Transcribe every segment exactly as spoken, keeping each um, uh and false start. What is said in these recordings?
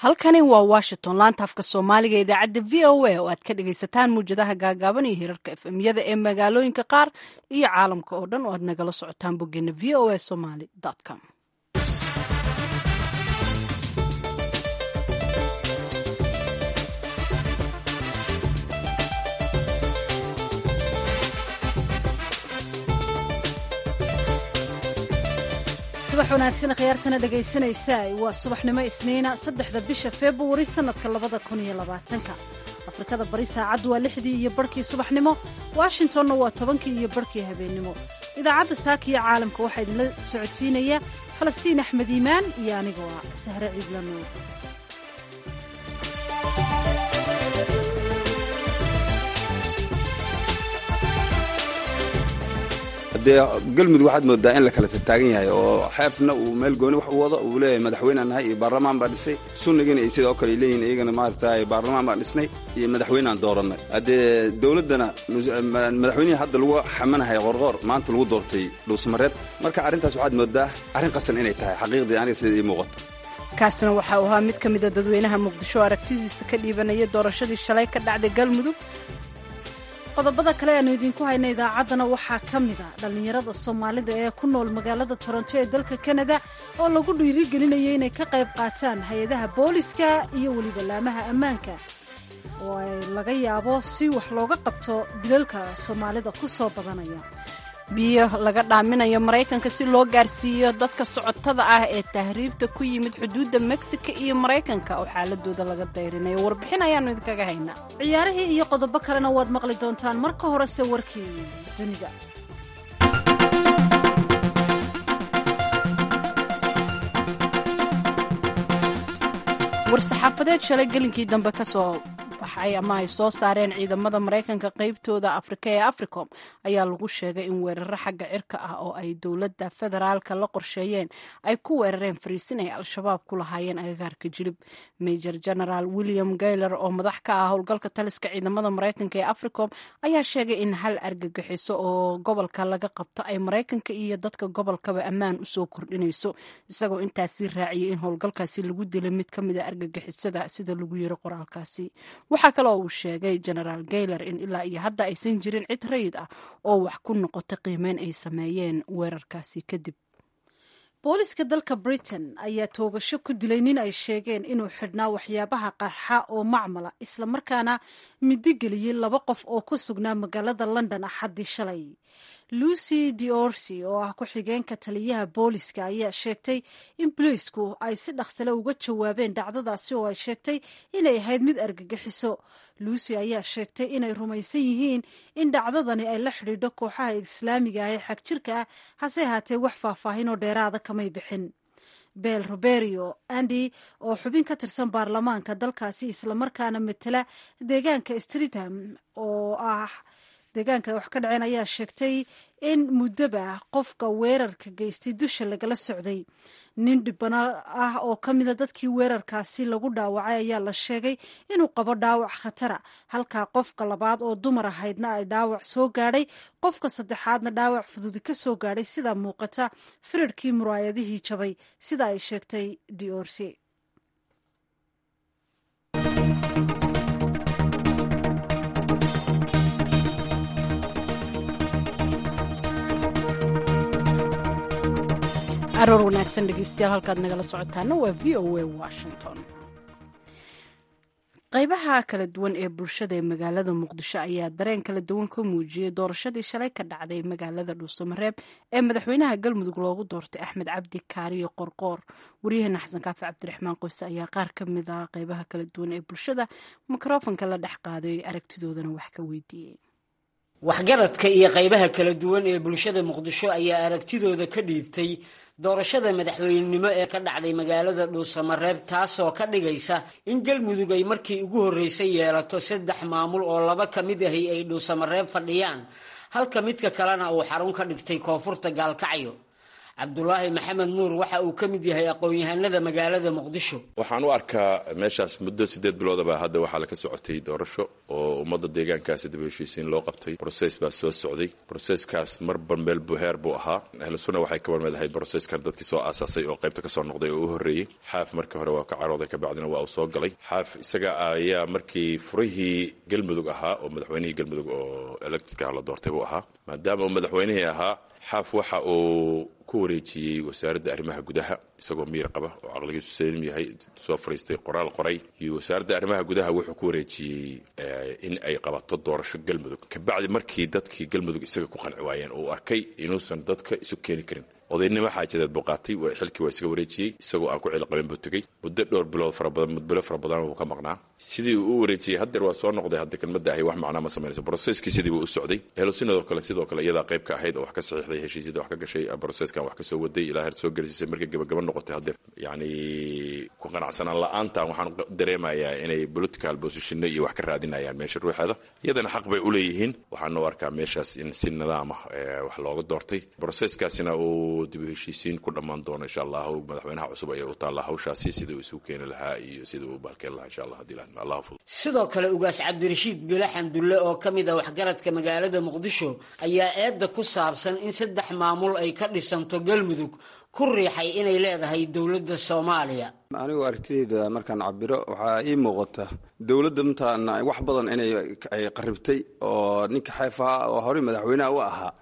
halkani waa washington laanta afka soomaaliga idaacadda v o a oo aad ka dhagaysataan muwjadaha gaagaaban iyo hirarka efemyada ee magaalooyinka qaar iyo caalamka oo dhan oo aad nagala socotaan boggeena v o a somaly com. subax wanaagsan khiyaartana dhegaysanaysaa waa subaxnimo isniina saddexda bisha februari sannadka labada kun iyo labaatanka afrikada bari saacaddu waa lixdii iyo barhkii subaxnimo washingtonna waa tobankii iyo barhkii habeennimo idaacadda saaka iyo caalamka waxaa idinla socodsiinaya falastiin axmed iimaan iyo anigoo ah sahre ciidlanuur. dee galmudug waxaad moodaa in la kala tagtaagan yahay oo xeefna uu meel gooni wax u wado uu leeyahay madaxweynaan nahay iyo baarlamaan baa dhisay sunnigiina ay sidoo kale leeyihin iyagana maaragtay baarlamaan baan dhisnay iyo madaxweynaan doorannay haddee dowladdana madaxweynihii hadda lagu xamanahay qorqoor maanta lagu doortay dhuusmareed marka arrintaas waxaad moodaa arrin qasan inay tahay xaqiiqdii aniga sida ii muuqato. kaasina waxa uu ahaa mid ka mida dadweynaha muqdisho aragtidiisa ka dhiibanaya doorashadii shalay ka dhacday galmudug. qodobada kale aanu idinku hayna idaacaddana waxaa ka mid a dhallinyarada soomaalida ee ku nool magaalada toronto ee dalka kanada oo lagu dhiirigelinayay inay ka qayb qaataan hay-adaha booliska iyo weliba laamaha ammaanka oo ay laga yaabo si wax looga qabto dilalka soomaalida ku soo badanaya. biyo laga dhaaminayo maraykanka si loo gaarsiiyo dadka socotada ah ee tahriibta ku yimid xuduudda mexico iyo maraykanka oo xaaladooda laga dayrinayo warbixin ayaannu idinkaga haynaa. ciyaarihii iyo qodobo kalena waad maqli doontaan marka horese warkii dunida. war-saxaafadeed shalay gelinkii dambe ka soo baxay ama ay soo saareen ciidamada maraykanka qaybtooda afrika ee africom ayaa lagu sheegay in weeraro xagga cirka ah oo ay dowladda federaalka la qorsheeyeen ay ku weerareen fariisin ay al-shabaab ku lahaayeen agagaarka jilib. major general william gayler oo madax ka ah howlgalka taliska ciidamada maraykanka ee africom ayaa sheegay in hal argagixiso oo gobolka laga qabto ay maraykanka iyo dadka gobolkaba ammaan usoo kordhinayso, isagoo intaasi raaciyay in howlgalkaasi lagu dilay mid ka mida argagixisada sida lagu yiri qoraalkaasi. waxaa kaloo uu sheegay genaraal gayler in ilaa iyo hadda aysan jirin cid rayid ah oo wax ku noqota qiimeyn ay sameeyeen weerarkaasi kadib. booliska dalka britain ayaa toogasho ku dilay nin ay sheegeen inuu xidhnaa waxyaabaha qarxa oo macmala islamarkaana midigeliyey laba qof oo ku sugnaa magaalada london axaddii shalay. lucy diorsi oo ah ku-xigeenka taliyaha booliska ayaa sheegtay in booliisku ay si dhaqsale uga jawaabeen dhacdadaasi oo ay sheegtay inay ahayd mid argagixiso. lucy ayaa sheegtay inay rumaysan yihiin in dhacdadani ay la xidhiidho kooxaha islaamiga ah ee xagjirka ah hase ahaatee wax faahfaahin oo dheeraada kamay bixin. bel roberio andi oo xubin ka tirsan baarlamaanka dalkaasi islamarkaana matala deegaanka streetham oo ah deegaanka wax ka dhaceen ayaa sheegtay in muddoba qofka weerarka geystay dusha lagala socday. nin dhibano ah oo ka mida dadkii weerarkaasi lagu dhaawacay ayaa la sheegay inuu qabo dhaawac khatara, halkaa qofka labaad oo dumar ahaydna ay dhaawac soo gaadhay, qofka saddexaadna dhaawac fududi ka soo gaadhay sida muuqata firirkii muraayadihii jabay sida ay sheegtay diorsi. aroor wanaagsan dhegeystayaal halkaad nagala socotaana waa v o a washington. qaybaha kala duwan ee bulshada ee magaalada muqdisho ayaa dareen kala duwan ka muujiyey doorashadii shalay ka dhacday magaalada dhuusamareeb ee madaxweynaha galmudug loogu doortay axmed cabdi kaariyo qorqoor. waryaheena xasan kaafi cabdiraxmaan qoyse ayaa qaar ka mid ah qaybaha kala duwan ee bulshada mikrofonka la dhex qaaday aragtidoodana wax ka weydiiyey. waxgaradka iyo qaybaha kala duwan ee bulshada muqdisho ayaa aragtidooda ka dhiibtay doorashada madaxweynenimo ee ka dhacday magaalada dhuusamareeb, taasoo ka dhigaysa in galmudug ay markii ugu horreysay yeelato saddex maamul oo laba ka mid ahi ay dhuusamareeb fadhiyaan halka midka kalena uu xarun ka dhigtay koonfurta gaalkacyo. cabdulaahi maxamed nuur waxa uu ka mid yahay aqoon-yahanada magaalada muqdisho. waxaan u arkaa meeshaas muddo sideed biloodaba hadda waxaa la ka socotay doorasho oo ummadda deegaankaasi dib u heshiisiin loo qabtay. broses baa soo socday. broseskaas marba meel buheer buu ahaa. ahlu sunna waxay ka warmeed ahayd broseskan dadkii soo aasaasay oo qaybta ka soo noqday oo u horreeyey. xaaf markii hore waa ka carooday, kabacdina waa uu soo galay. xaaf isaga ayaa markii furihii galmudug ahaa oo madaxweynihii galmudug oo electedka la doortay buu ahaa. maadaama uu madaxweynihii ahaa, xaaf waxa uu ku wareejiyey wasaaradda arrimaha gudaha isagoo miir qaba oo caqligiisu saliim yahay, soo fariistay qoraal qoray, iyo wasaaradda arrimaha gudaha wuxuu ku wareejiyey in ay qabato doorasho galmudug. kabacdi markii dadkii galmudug isaga ku qanci waayeen uu arkay inuusan dadka isu keeni karin, odaynimo xaajadeed buu qaatay, xilkii waa isaga wareejiyey, isagoo aan ku cilqabin buu tegey. muddo dhowr bilood fara badan mudbilo fara badan buu ka maqnaa. sidii uu u wareejiyey haddeer waa soo noqday. hadda kelmadda ahi wax macnaa ma samaynayso. broseskii sidii buu u socday. ahlu sunnadoo kale sidoo kale iyadaa qayb ka ahayd oo wax ka saxiixday, heshiisyada wax ka gashay, broseskan wax ka soo waday ilaa heer soo gaarsiisay. markay gabagaba noqotay haddeer yacni ku qanacsanaan la-aantan waxaan dareemayaa inay political positionno iyo wax ka raadinayaan meesha ruuxeeda. iyadana xaq bay u leeyihiin. waxaan u arkaa meeshaas in si nidaam ah wax looga doortay. broseskaasina uu dib u heshiisiin ku dhammaan doono insha allah. madaxweynaha cusub ayaa u taalla hawshaasi sidii uu isugu keeni lahaa iyo sidii uu baalkeen lahaa insha allah haddii ilaahna allah fudud. sidoo kale ugaas cabdirashiid bilo xandulle oo ka mid ah waxgaradka magaalada muqdisho ayaa eedda ku saabsan in saddex maamul ay ka dhisanto galmudug ku riixay inay leedahay dowladda soomaaliya. anigu aragtidayda markaan cabiro waxaa ii muuqata dowladda mataqaana wax badan inay ay qaribtay oo ninka xeefaha oo horey madaxweynaha u ahaa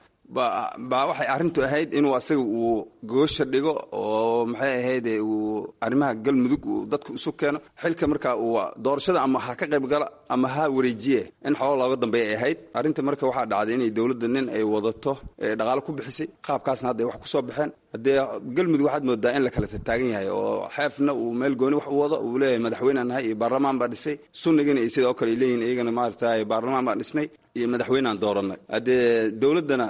baa waxay arrintu ahayd inuu asaga uu goosha dhigo oo maxay ahayd uu arrimaha galmudug uu dadku isu keeno. xilka markaa uu doorashada ama ha ka qayb gala ama ha wareejiye in xoolo looga dambeeya ay ahayd. arrinta marka waxaa dhacday inay dowladda nin ay wadato dhaqaalo ku bixisay, qaabkaasna hadda ay wax ku soo baxeen. haddee galmudug waxaad moodaa in la kala taagan yahay oo xeefna uu meel gooni wax u wado uu leeyahay madaxweynean nahay iyo baarlamaan baa dhisay, sunnigina iyo sidoo kale ay leeyihin iyagana maaragtay baarlamaan baan dhisnay iyo madaxweyneaan dooranay. haddee dowladdana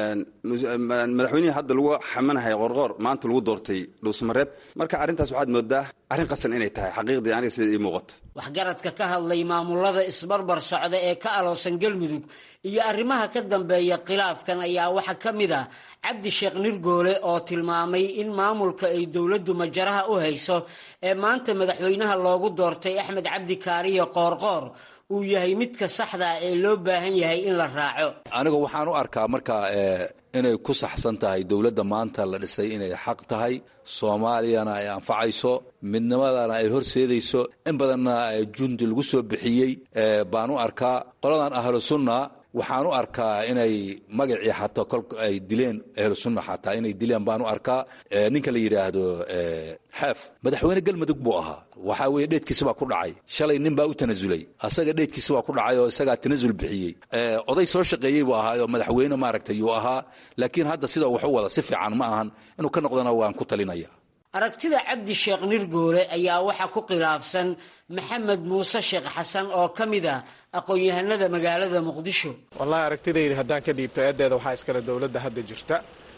madaxweynihii hadda lagu xamanahay qorqoor maanta lagu doortay dhuusamareeb. marka arrintaas waxaad moodaa arrin qasan inay tahay xaqiiqdii aniga sida ii muuqato. waxgaradka ka hadlay maamulada isbarbar socda ee ka aloosan galmudug iyo arrimaha ka dambeeya khilaafkan ayaa waxaa ka mid ah cabdi sheekh nirgoole oo tilmaamay in maamulka ay dowladdu majaraha u hayso ee maanta madaxweynaha loogu doortay axmed cabdi kaariyo qoorqoor uu yahay midka saxda ee loo baahan yahay in la raaco. anigu waxaan u arkaa markaa inay ku saxsan tahay dowladda maanta la dhisay inay xaq tahay, soomaaliyana ay anfacayso, midnimadana ay horseedayso, in badanna jundi lagu soo bixiyey baan u arkaa. qoladan ahlu sunna waxaan u arkaa inay magacii xataa kolka ay dileen ahlu sunna xataa inay dileen baan u arkaa. ninka la yidhaahdo xaaf madaxweyne galmudug buu ahaa, waxaa weeye dheedkiisi baa ku dhacay. shalay nin baa u tanasulay, asaga dheedkiisi baa ku dhacay oo isagaa tanasul bixiyey. oday soo shaqeeyey buu ahaa oo madaxweyne maaragtay yuu ahaa, laakiin hadda sida wax u wada si fiican ma ahan. inuu ka noqdana waan ku talinaya. aragtida cabdi sheekh nirgoole ayaa waxaa ku khilaafsan maxamed muuse sheekh xasan oo ka mid ah aqoon-yahanada magaalada muqdisho. wallahi aragtidayda haddaan ka dhiibto eedeeda waxaa iskale dowladda hadda jirta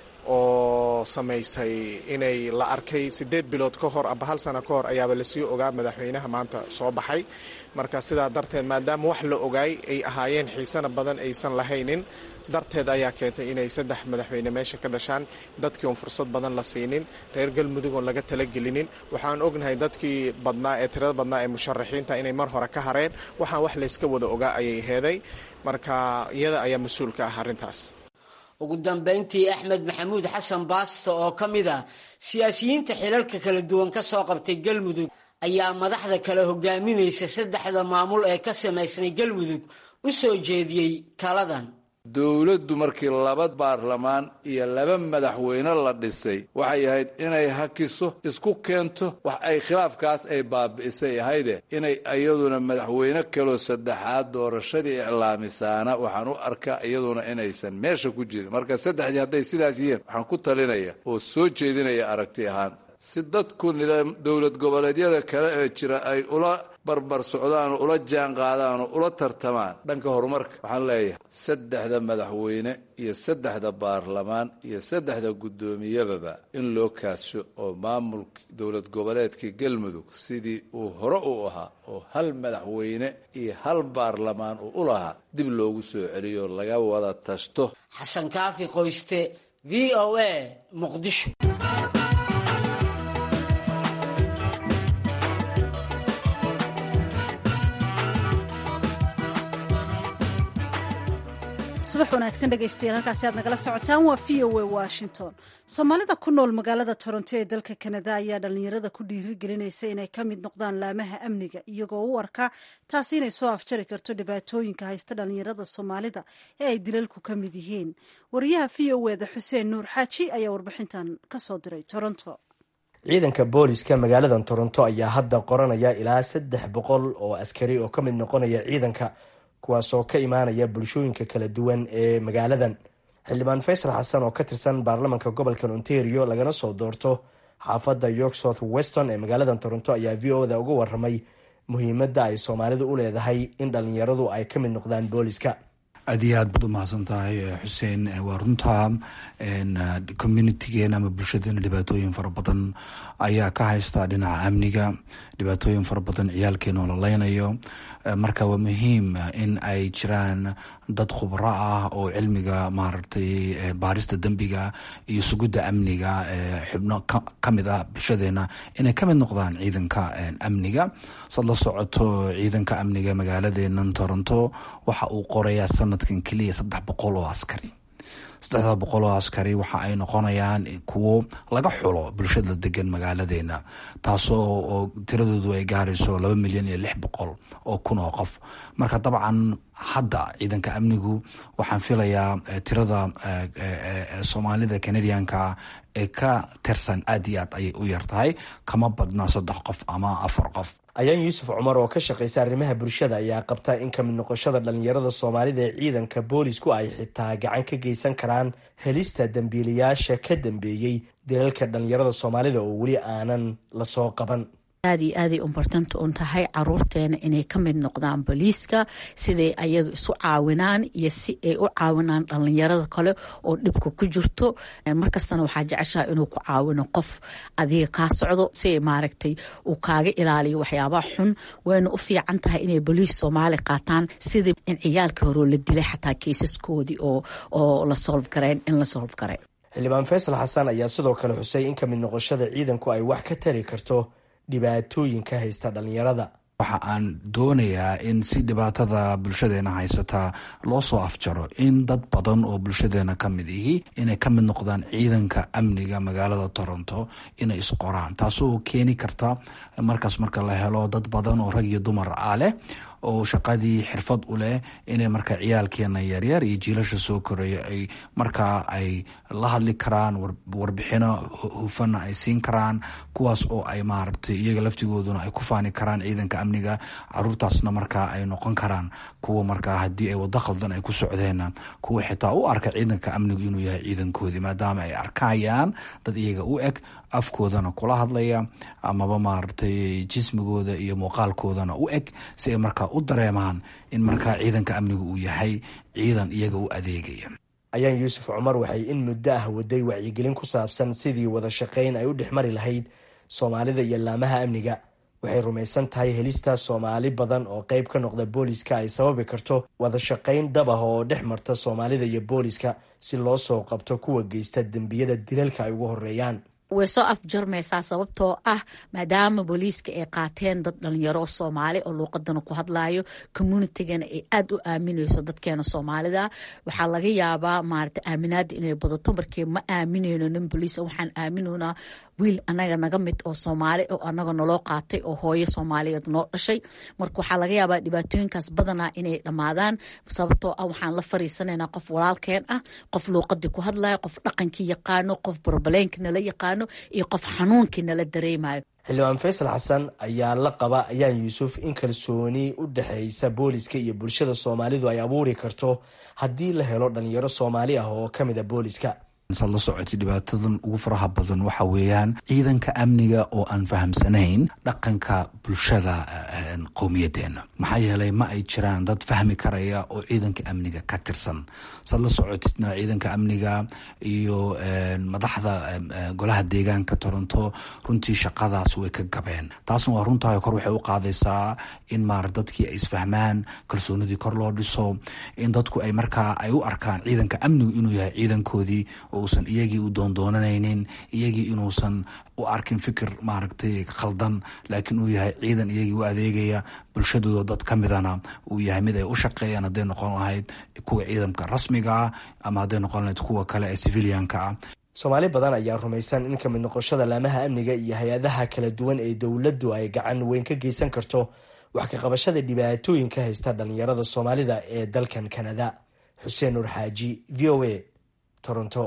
oo samaysay inay la arkay siddeed bilood ka hor aba hal sano ka hor ayaaba lasii ogaa madaxweynaha maanta soo baxay. marka sidaa darteed maadaama wax la ogaay ay ahaayeen xiisana badan aysan lahaynin darteed ayaa keentay inay saddex madaxweyne meesha ka dhashaan, dadkii oon fursad badan la siinin, reer galmudug oon laga talagelinin. waxaan ognahay dadkii badnaa ee tirada badnaa ee musharaxiinta inay mar hore ka hareen. waxaan wax layska wada ogaa ayay heeday. marka iyada ayaa mas-uul ka ah arrintaas. ugu dambayntii axmed maxamuud xasan baasto oo ka mid ah siyaasiyiinta xilalka kala duwan ka soo qabtay galmudug ayaa madaxda kale hogaaminaysa saddexda maamul ee ka samaysnay galmudug u soo jeediyey taladan. dowladdu markii laba baarlamaan iyo laba madaxweyne la dhisay waxay ahayd inay hakiso isku keento wax ay khilaafkaas ay baabi'isay ahayde inay iyaduna madaxweyne kaloo saddexaad doorashadii iclaamisaana waxaan u arkaa iyaduna inaysan meesha ku jirin. marka saddexdii hadday sidaas yihiin waxaan ku talinaya oo soo jeedinaya aragti ahaan si dadku dowlad goboleedyada kale ee jira ay ula barbar socdaan, ula jaan qaadaan, ula tartamaan dhanka horumarka. waxaan leeyahay saddexda madaxweyne iyo saddexda baarlamaan iyo saddexda guddoomiyababa in loo kaasho oo maamulka dowlad goboleedkii galmudug sidii uu hore u ahaa oo hal madaxweyne iyo hal baarlamaan uu u lahaa dib loogu soo celiyo laga wada tashto. xasan kaafi qoyste, v o a, muqdisho. subax wanaagsan dhegaystayaal halkaasi aad nagala socotaan waa v o a washington. soomaalida ku nool magaalada toronto ee dalka kanada ayaa dhallinyarada ku dhiirigelinaysa inay ka mid noqdaan laamaha amniga iyagoo u arka taasi inay soo afjari karto dhibaatooyinka haysta dhallinyarada soomaalida ee ay dilalku ka mid yihiin. wariyaha v o eda xuseen nuur xaaji ayaa warbixintan ka soo diray toronto. ciidanka booliska magaalada toronto ayaa hadda qoranaya ilaa saddex boqol oo askari oo ka mid noqonaya ciidanka kuwaasoo ka imaanaya bulshooyinka kala duwan ee magaaladan. xildhibaan faysal xasan oo ka tirsan baarlamanka gobolka ontario lagana soo doorto xaafadda york south weston ee magaalada toronto ayaa v o da uga waramay muhiimadda ay soomaalidu u leedahay in dhallinyaradu ay ka mid noqdaan booliska. aad iyo aad baad umahadsan tahay xuseen. waa runtaa communitigeena ama bulshadeena dhibaatooyin fara badan ayaa ka haysta dhinaca amniga, dhibaatooyin fara badan ciyaalkeena oo la leynayo. marka waa muhiim in ay jiraan dad khubro ah oo cilmiga maaragtay baarista dembiga iyo sugidda amniga xubno kamid ah bulshadeena inay kamid noqdaan ciidanka amniga. sad la socoto ciidanka amniga magaaladeena toronto waxa uu qorayaa sanadkan keliya saddex boqol oo askari. saddexda boqol oo askari waxa ay noqonayaan kuwo laga xulo bulshada degan magaaladeena, taasoo oo tiradoodu ay gaarayso laba milyan iyo lix boqol oo kun oo qof. marka dabcan hadda ciidanka amnigu waxaan filayaa tirada soomaalida canadianka ee ka tirsan aad iyo aad ayay u yartahay, kama badna saddex qof ama afar qof. ayaan yuusuf cumar oo ka shaqaysa arrimaha bulshada ayaa qabta in kamid noqoshada dhallinyarada soomaalida ee ciidanka boolisku ay xitaa gacan ka geysan karaan helista dambiilayaasha ka dambeeyey dilalka dhallinyarada soomaalida oo weli aanan lasoo qaban. aad iyo aaday umbartanta un tahay caruurteena inay ka mid noqdaan booliiska, siday ayaga isu caawinaan iyo si ay u caawinaan dhallinyarada kale oo dhibka ku jirto. markastana waxaa jeceshaha inuu ku caawino qof adiga kaa socdo si ay maaragtay uu kaaga ilaaliyo waxyaabaha xun. wayna u fiican tahay inay booliis soomaali qaataan sidii in ciyaalka horeo la dilay xataa keisaskoodii oo oo la solve gareen in la solve garay. xildhibaan faysal xasan ayaa sidoo kale xusay in kamid noqoshada ciidanku ay wax ka tari karto dhibaatooyinka haysta dhallinyarada. waxa aan doonayaa in si dhibaatada bulshadeena haysataa loo soo afjaro in dad badan oo bulshadeena ka mid ihi inay ka mid noqdaan ciidanka amniga magaalada toronto inay isqoraan, taasoo keeni karta markaas marka la helo dad badan oo rag iyo dumar ah leh oo shaqadii xirfad u leh inay marka ciyaalkeena yaryar iyo jiilasha soo koraya ay markaa ay la hadli karaan, warbixino hufana ay siin karaan, kuwaas oo ay maaragtay iyaga laftigooduna ay ku faani karaan ciidanka amniga. caruurtaasna markaa ay noqon karaan kuwa markaa haddii ay wado khaldan ay ku socdeen kuwa xitaa u arka ciidanka amnigu inuu yahay ciidankoodii, maadaama ay arkayaan dad iyaga u eg, afkoodana kula hadlaya amaba maaragtay jismigooda iyo muuqaalkoodana u eg, si ay markaa u dareemaan in markaa ciidanka amnigu uu yahay ciidan iyaga u adeegaya. ayaan yuusuf cumar waxay in muddo ah waday wacyigelin ku saabsan sidii wada shaqayn ay u dhexmari lahayd soomaalida iyo laamaha amniga. waxay rumaysan tahay helista soomaali badan oo qayb ka noqda booliska ay sababi karto wada shaqayn dhab ah oo dhex marta soomaalida iyo booliska si loo soo qabto kuwa geysta dembiyada dilalka ay ugu horeeyaan. way soo afjarmaysaa sababtoo ah maadaama booliiska ay qaateen dad dhalinyaro soomaali oo luuqadana ku hadlayo, communitigana ay aada u aaminayso dadkeena soomaalida. waxaa laga yaabaa maarata aaminaada inay badato markii ma aaminayno nin boliis, waxaan aamineynaa wiil anaga naga mid oo soomaali oo anaga naloo qaatay oo hooyo soomaaliyeed noo dhashay. marka waxaa laga yaabaa dhibaatooyinkaas badanaa inay dhammaadaan sababtoo ah waxaan la fariisanaynaa qof walaalkeen ah, qof luuqadii ku hadlayo, qof dhaqankii yaqaano, qof barbaleenkii nala yaqaano iyo qof xanuunkii nala dareemayo. xildhibaan faysal xasan ayaa la qaba ayaan yuusuf in kalsooni u dhexeysa booliska iyo bulshada soomaalidu ay abuuri karto haddii la helo dhalinyaro soomaali ah oo ka mid a booliska. saad la socotay dhibaatadan ugu faraha badan waxa weeyaan ciidanka amniga oo aan fahamsanayn dhaqanka bulshada qowmiyadeena. maxaa yeelay ma ay jiraan dad fahmi karaya oo ciidanka amniga ka tirsan. saad la socotidna ciidanka amniga iyo madaxda golaha deegaanka toronto runtii shaqadaas way ka gabeen. taasna waa runtahay kor waxay u qaadaysaa in maar dadkii ay isfahmaan, kalsoonidii kor loo dhiso, in dadku ay markaa ay u arkaan ciidanka amnigu inuu yahay ciidankoodii oo uusan iyagii u doondoonanaynin, iyagii inuusan u arkin fikir maaragtay khaldan, laakiin uu yahay ciidan iyagii u adeegaya bulshadooda dad ka midana uu yahay mid ay u shaqeeyaan, hadday noqon lahayd kuwa ciidamka rasmiga ah ama hadday noqon lahayd kuwa kale ee civilianka ah. soomaali badan ayaa rumaysan in kamid noqoshada laamaha amniga iyo hay-adaha kala duwan ee dowladdu ay gacan weyn ka geysan karto wax ka qabashada dhibaatooyinka haysta dhalinyarada soomaalida ee dalkan Canada. Xuseen Nur Xaaji, V O A, Toronto.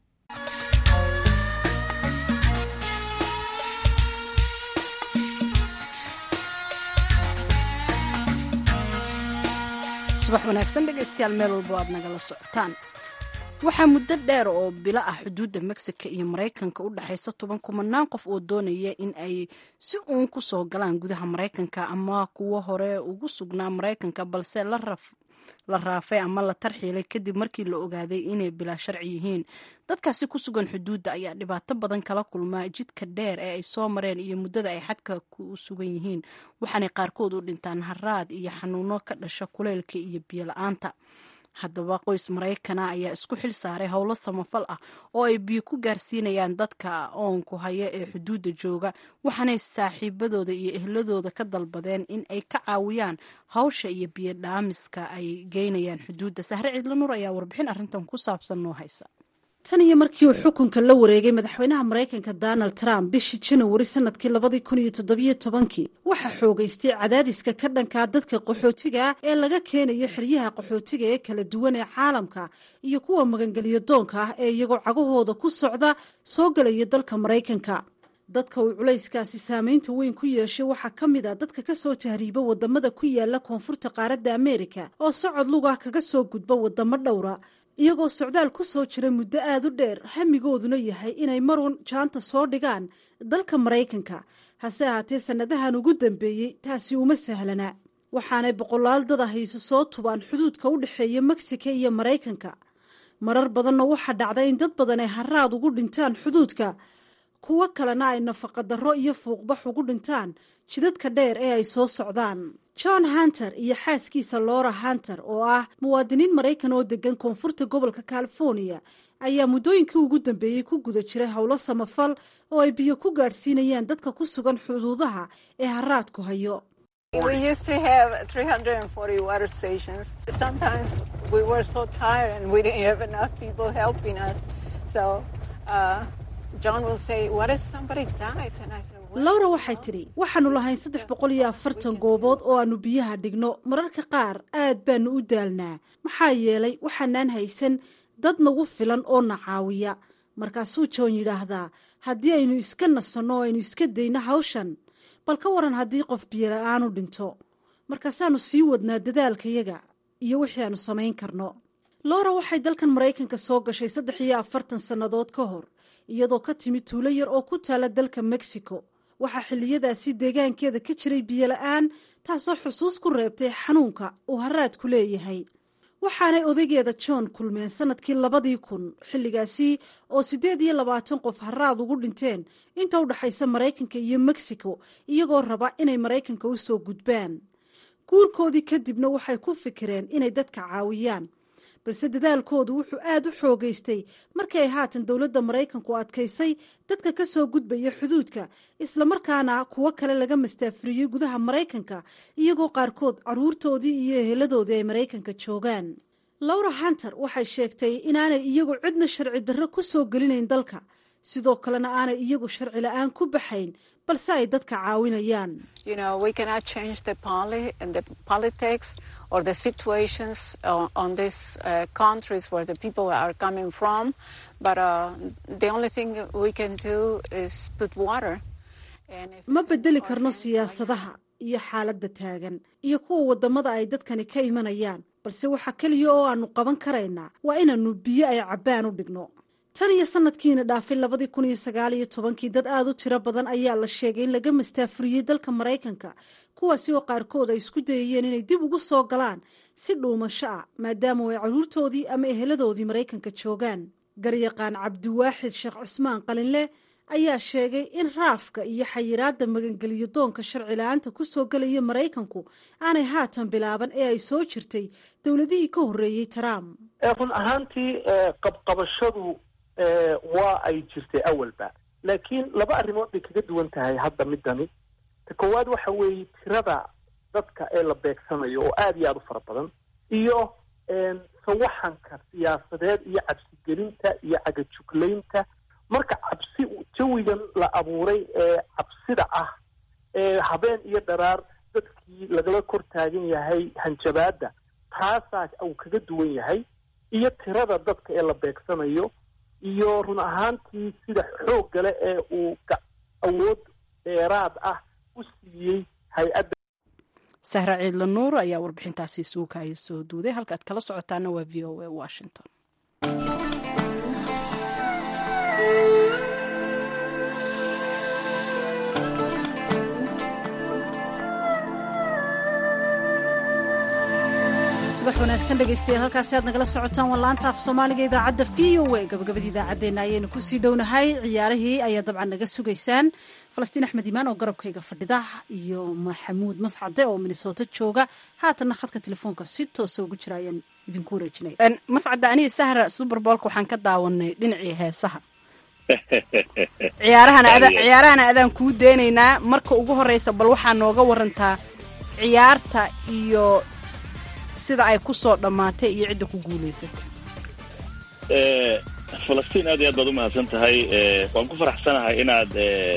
subax wanaagsan dhegeystayaal, meel walbo aad nagala socotaan. waxaa muddo dheer oo bilo ah xuduudda Mexico iyo Mareykanka u dhaxaysa toban kumanaan qof oo doonaya in ay si uun ku soo galaan gudaha Mareykanka ama kuwo hore ugu sugnaa Mareykanka balse la raf la raafay ama la tarxiilay kadib markii la ogaaday inay bilaa sharci yihiin. dadkaasi ku sugan xuduudda ayaa dhibaato badan kala kulma jidka dheer ee ay soo mareen iyo muddada ay xadka ku sugan yihiin, waxaanay qaarkood u dhintaan haraad iyo xanuuno ka dhasha kuleylka iyo biyo la-aanta. haddaba qoys Maraykana ayaa isku xil saaray howlo samafal ah oo ay biyo ku gaarsiinayaan dadka oonku haya ee xuduudda jooga, waxaanay saaxiibadooda iyo ehladooda ka dalbadeen in ay ka caawiyaan hawsha iyo biyo dhaamiska ay geynayaan xuduudda. Sahre Ciidla Nuur ayaa warbixin arrintan ku saabsan noo haysa. tan iyo markii uu xukunka la wareegay madaxweynaha Mareykanka Donald Trump bishii January sanadkii labada kun iyo toddoba tobankii waxa xoogaystay cadaadiska ka dhanka dadka qaxootiga ee laga keenayo xeryaha qaxootiga ee kala duwan ee caalamka iyo kuwa magangeliyo doonka ah ee iyagoo cagahooda ku socda soo galaya dalka Mareykanka. dadka uu culayskaasi saameynta weyn ku yeeshay waxaa ka mid ah dadka ka soo tahriiba wadamada ku yaala koonfurta qaaradda Ameerika oo socod luga kaga soo gudba wadamo dhowra iyagoo socdaal ku soo jira muddo aad u dheer, hamigooduna yahay inay marun jaanta soo dhigaan dalka Mareykanka. hase ahaatee sanadahan ugu dambeeyey taasi uma sahlana, waxaanay boqolaal dad ah isu soo tubaan xuduudka u dhexeeya Mexico iyo Mareykanka. marar badanna waxaa dhacda in dad badan ay haraad ugu dhintaan xuduudka, kuwo kalena ay nafaqa darro iyo fuuqbax ugu dhintaan jidadka dheer ee ay soo socdaan. John Hunter iyo xaaskiisa Laura Hunter oo ah muwaadiniin Mareykan oo degan koonfurta gobolka California ayaa muddooyinkii ugu dambeeyey ku guda jiray howlo samafal oo ay biyo ku gaadhsiinayaan dadka ku sugan xuduudaha ee haraadku hayo. We used to have three hundred forty water stations. Sometimes we were so tired and we didn't have enough people helping us. So uh, John will say, what if somebody dies? And I said, Laura waxay tidhi waxaanu lahayn saddex boqol iyo afartan goobood oo aanu biyaha dhigno, mararka qaar aad baanu u daalnaa maxaa yeelay waxaanaan haysan dad nagu filan oo na caawiya. markaasuu John yidhaahdaa haddii aynu iska nasanno oo aynu iska dayno hawshan, bal ka waran haddii qof biyo la-aan u dhinto. markaasaanu sii wadnaa dadaalkayaga iyo wixii aanu samayn karno. Laura waxay dalkan Mareykanka soo gashay saddex iyo afartan sannadood ka hor iyadoo ka timid tuulo yar oo ku taala dalka Mexico. waxaa xilliyadaasi deegaankeeda ka jiray biyo la-aan, taasoo xusuus ku reebtay xanuunka uu haraadku leeyahay. waxaanay odaygeeda John kulmeen sanadkii labadii kun, xilligaasi oo siddeed iyo labaatan qof haraad ugu dhinteen inta u dhaxaysa Mareykanka iyo Mexico iyagoo raba inay Mareykanka u soo gudbaan. guurkoodii kadibna waxay ku fikireen inay dadka caawiyaan, balse dadaalkoodu wuxuu aad u xoogaystay markii ay haatan dowladda Mareykanku adkaysay dadka ka soo gudbaya xuduudka, islamarkaana kuwo kale laga mastaafuriyey gudaha Mareykanka iyagoo qaarkood caruurtoodii iyo eheladoodii ay Mareykanka joogaan. Laura Hunter waxay sheegtay inaanay iyagu cidna sharci darro ku soo gelinayn dalka, sidoo kalena aanay iyagu sharci la-aan ku baxayn, balse ay dadka caawinayaan. You know, we cannot change the poli and the politics or the situations uh, on these uh, countries where the people are coming from, but uh, the only thing we can do is put water. ma bedeli karno siyaasadaha iyo xaaladda taagan iyo kuwa wadamada ay dadkani ka imanayaan, balse waxa kaliya oo aanu qaban karaynaa waa inaanu biyo ay cabbaan u dhigno. tan iyo sanadkiina dhaafay labadii kun iyo sagaal iyo tobankii dad aad u tiro badan ayaa la sheegay in laga mastaafuriyey dalka Mareykanka, kuwaasi oo qaarkood ay isku dayayeen inay dib ugu soo galaan si dhuumasho ah maadaama ay caruurtoodii ama eheladoodii Mareykanka joogaan. garyaqaan Cabdiwaaxid Sheekh Cusmaan Qalinle ayaa sheegay in raafka iyo xayiraadda magangeliyo doonka sharci la-aanta ku soo galaya Mareykanku aanay haatan bilaaban ee ay soo jirtay dowladihii ka horreeyey Trump. run ahaantii qabqabashadu waa ay jirtay awalba, laakiin laba arrimood bay kaga duwan tahay hadda midani. ta koowaad waxa weeye tirada dadka ee la beegsanayo oo aada iyo aada u fara badan, iyo sawaxanka siyaasadeed iyo cabsigelinta iyo cagajuglaynta. marka cabsi jawigan la abuuray ee cabsida ah ee habeen iyo dharaar dadkii lagala kor taagan yahay hanjabaadda, taasaa uu kaga duwan yahay, iyo tirada dadka ee la beegsanayo, iyo run ahaantii sida xoog gale ee uu awood dheeraad ah u siiyey hay-adda. sahra ciidla nuur ayaa warbixintaasi suukaya soo duuday. halka aad kala socotaana waa v o a Washington. subax wanaagsan dhegaystayaal, halkaasi aad nagala socotaan waa laanta af soomaaliga idaacadda v o a. gabagabadii idaacaddeenna ayaynu kusii dhownahay. ciyaarihii ayaa dabcan naga sugaysaan. falastiin axmed imaan oo garabkayga fadhida iyo maxamuud mascade oo minnesota jooga. haatanna khadka telefoonka si toosa ugu jira ayaan idinku wareejinaya. mascade, aniga sahra superbolka waxaan ka daawanay dhinacii heesaha. ciyaarahana ciyaarahana adaan kuu deenaynaa. marka ugu horeysa bal waxaa nooga warantaa ciyaarta iyo sida ay ku soo dhammaatay iyo cidda ku guulaysatay. falastiin aad iyo aad baad u mahadsan tahay. waan ku faraxsanahay inaad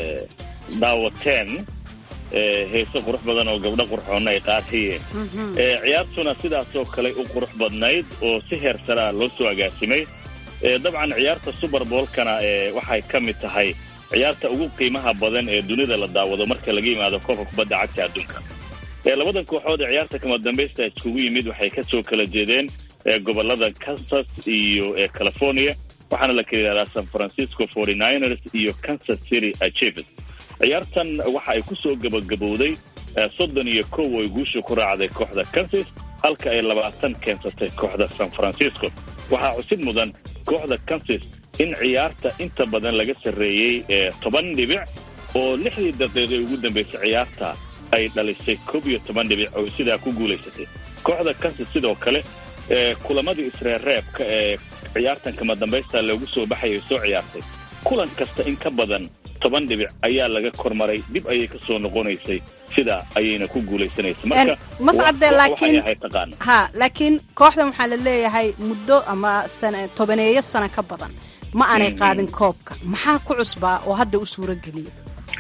daawateen heeso qurux badan oo gabdho qurxoonna ay qaatayeen. ciyaartuna sidaasoo kale u qurux badnayd oo si heer saraa loo soo agaasimay. dabcan ciyaarta superbolkana waxay ka mid tahay ciyaarta ugu qiimaha badan ee dunida la daawado marka laga yimaado koobka kubadda cagta adduunka. labadan kooxood ee ciyaarta kama dambaysta iskugu yimid waxay ka soo kala jeedeen gobolada Kansas iyo California, waxaana la kala yidhahdaa San Francisco forty-niners iyo Kansas City Chiefs. ciyaartan waxa ay ku soo gabagabowday soddon iyo kow oo guusha ku raacday kooxda Kansas, halka ay labaatan keensatay kooxda San Francisco. waxaa cusub mudan kooxda Kansas in ciyaarta inta badan laga sarreeyey toban dhibic oo lixdii daqiiqo ugu dambeysay ciyaarta ay dhalisay koob iyo toban dhibic oo sidaa ku guulaysatay. kooxda Kansas sidoo kale kulamadii isreereebka ee ciyaartan kama dambaysta loogu soo baxayay soo ciyaartay, kulan kasta in ka badan toban dhibic ayaa laga kormaray, dib ayay ka soo noqonaysay, sidaa ayayna ku guulaysanaysa. marka mascade, laakiin ha laakiin kooxdan waxaa la leeyahay muddo ama sana tobaneeyo sano ka badan ma aanay qaadin koobka. maxaa ku cusbaa oo hadda u suura geliyay?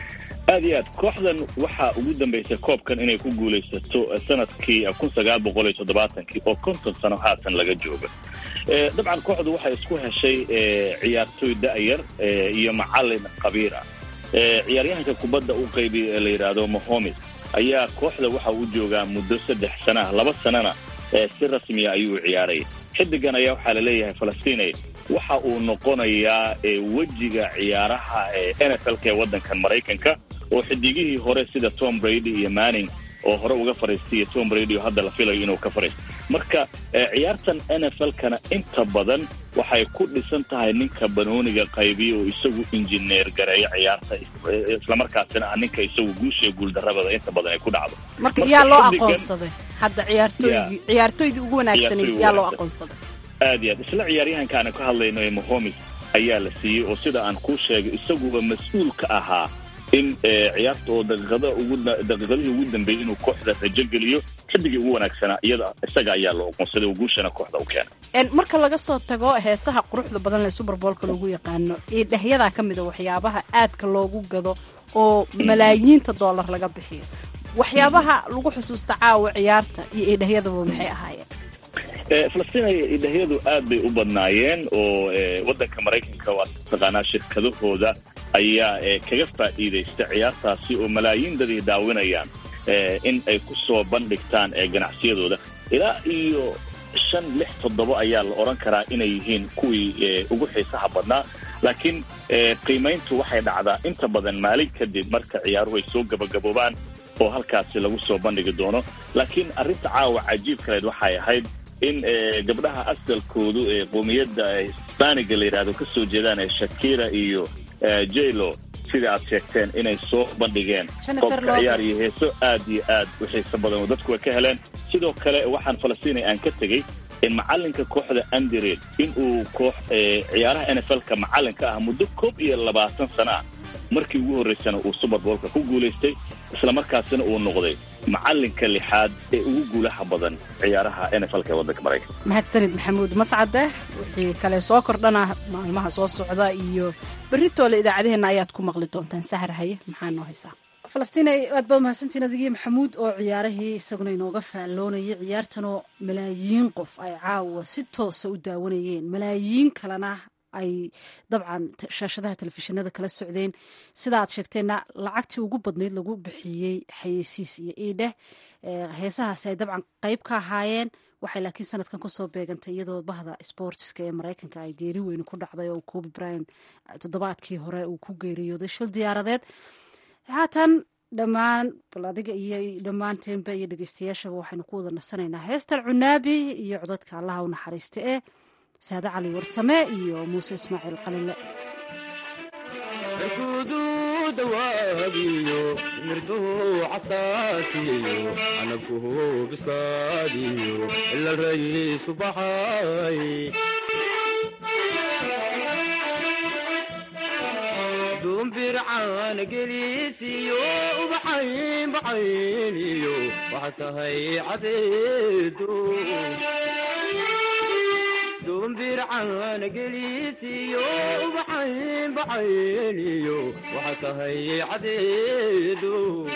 aad iyo aad kooxdan waxaa ugu dambaysay koobkan inay ku guulaysato sanadkii kun sagaal boqol iyo toddobaatankii oo konton sano haatan laga jooga. dabcan kooxdu waxay isku heshay ciyaartooy da'yar iyo macalin khabiir ah. ciyaaryahanka kubadda u qaybi la yidhaahdo Mahomes ayaa kooxda waxa uu joogaa muddo saddex sana ah, laba sanana si rasmiya ayuu ciyaaray. xidigan ayaa waxaa la leeyahay Falastiinay waxa uu noqonayaa wejiga ciyaaraha N F L-ka ee waddankan Maraykanka, oo xidigihii hore sida Tom Brady iyo Manning oo hore uga fariistay Tom Brady oo hadda la filayo inuu ka fariisto. marka ciyaartan N F L-kana inta badan waxay ku dhisan tahay ninka banooniga qaybiyo oo isagu injineer gareeyo ciyaarta, isla markaasina ninka isagu guusha guuldarrada inta badan ay ku dhacdo. marka yaa loo aqoonsaday hadda ciyaartooygi ciyaartooydii ugu wanaagsanay yaa loo aqoonsaday. aad iyo aad isla ciyaaryahankaana ka hadlayno ee Mahomes ayaa la siiyey oo sida aan ku sheegay isaguba mas'uul ka ahaa in ciyaarta oo daqiiqada ugu daqiiqadii ugu dambeeyay inuu kooxda rajo geliyo xidigii ugu wanaagsanaa iyada isaga ayaa loo aqoonsaday oo guushana kooxda u keenay. marka laga soo tago heesaha quruxda badan ee Superbolka lagu yaqaano ee dhexyada ka mid ah waxyaabaha aadka loogu gado oo malaayiinta dollar laga bixiyo, waxyaabaha lagu xusuusta caawa ciyaarta iyo dhexyadaba maxay ahaayeen? Falastiin idhahyadu aad bay u badnaayeen oo waddanka Maraykanka waa taqaanaa shirkadahooda ayaa kaga faa'iidaysta ciyaartaasi oo malaayiin dadii daawinayaan in ay ku soo bandhigtaan ganacsiyadooda. ilaa iyo shan lix toddoba ayaa la oran karaa inay yihiin kuwii ugu xiisaha badnaa, laakiin qiimayntu waxay dhacdaa inta badan maalin kadib marka ciyaaruhu ay soo gabagaboobaan oo halkaasi lagu soo bandhigi doono. laakiin arrinta caawa cajiib kaleed waxay ahayd in gabdhaha asalkoodu ee qoomiyadda Hispaniga la yidhaahdo ka soo jeedaan ee Shakira iyo J-Lo sida aad sheegteen inay soo bandhigeen qofka ciyaar iyo heeso aad iyo aad u xiiso badan oo dadku way ka heleen. sidoo kale waxaan Falastiinay aan ka tegey macalinka kooxda Andy Reid inuu koox ciyaaraha N F L-ka macalinka ah muddo koob iyo labaatan sano ah markii ugu horeysana uu Super Bowl-ka ku guuleystay isla markaasina uu noqday macalinka lixaad ee ugu guulaha badan ciyaaraha N F L-ka waddanka Mareykanka. mahadsanid maxamuud mascade wixii kale soo kordhana maalmaha soo socda iyo beritoole idaacadaheena ayaad ku maqli doontaan. Sahar haye maxaa noo haysaa? falastiin aad baa mahadsantiin adigii maxamuud oo ciyaarahii isaguna inooga faalloonayay ciyaartanoo malaayiin qof ay caawa si toosa u daawanayeen, malaayiin kalena ay dabcan shaashadaha telefishinada kala socdeen. sida aad sheegteenna lacagtii ugu badnayd lagu bixiyey xayeysiis iyo iidheh heesahaasi ay dabcan qayb ka ahaayeen. waxay laakiin sanadkan kusoo beegantay iyadoo bahda sportska ee maraykanka ay geeri weyn ku dhacday oo Kobe Bryant toddobaadkii hore uu ku geeriyooday shil diyaaradeed. haatan dhammaan bal adiga iyo dhammaanteenba iyo dhegeystayaashaba waxaynu ku wada nasanaynaa heestan Cunaabi iyo codadka allaha u naxariista ee Saada Cali Warsame iyo Muuse Ismaaciil Qalile. dawaabiyo mirduhu casaatiyo anabkuhu bislaadiyo ila rayiisku baxay dumbircaan gelisiyo ubaxayn baxayniyo waxa tahay cadeedu dumbircaan gelisiyo ubaxayn baxayniyo waxa tahay cadeedu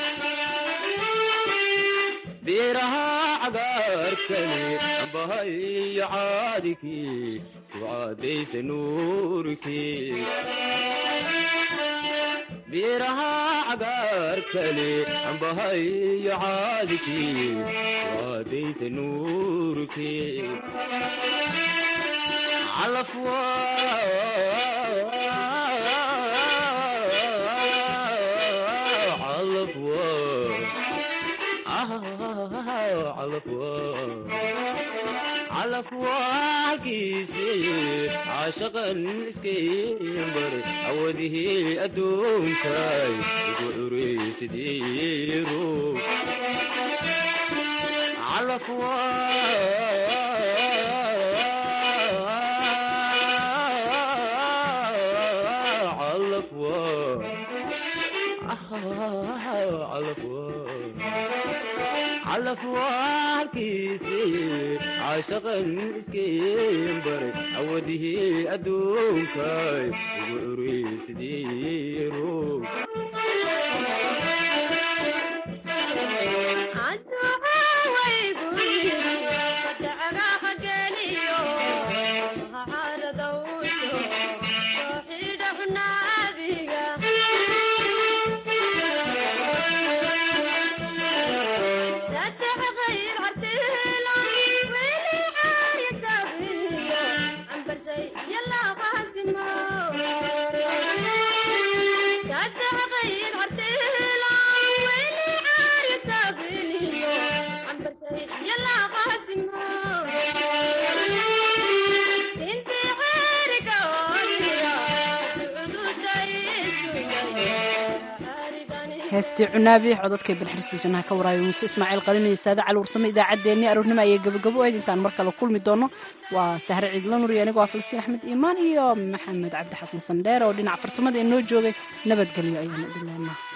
beeraha cagaarkani ambahayo caadikii ku caadaysa nuurkii beeraha cagaarkani ambahayo caadikii ku caadaysa nuurkii calafwa calafwa calafwa halkiisi caashaqan iskaybar awadihii adduunkay ugu curaysidiiru calafwa calafwa halkiisi caashaqan iskaybar awadihii adduunkay ugu curaysidiiru heestii Cunaabi codadka Bilxirsi Jannaha ka waraayo Muuse Ismaaciil Qalin iyo Saada Cali Warsame. idaacadeennii aroornimo ayay gabagabo ahayd. intaan mar kale kulmi doono waa Sahre Ciidla Nuur iyo aniga waa Falastiin Axmed Iimaan iyo Maxamed Cabdi Xasan Sandheer oo dhinaca farsamada inoo joogay. nabadgelyo ayaan idin leenahay.